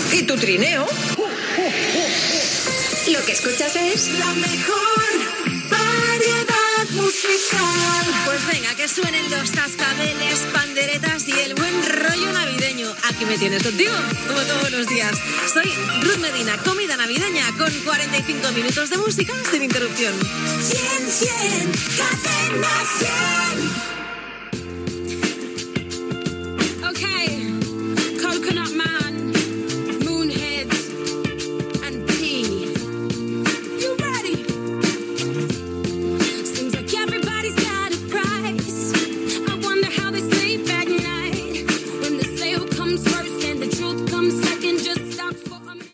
¿Y tu trineo? Lo que escuchas es la mejor variedad musical. Pues venga, que suenen los cascabeles, panderetas y el buen rollo navideño. Aquí me tienes contigo, como todos los días. Soy Ruth Medina, comida navideña con 45 minutos de música sin interrupción. 100, Cadena 100.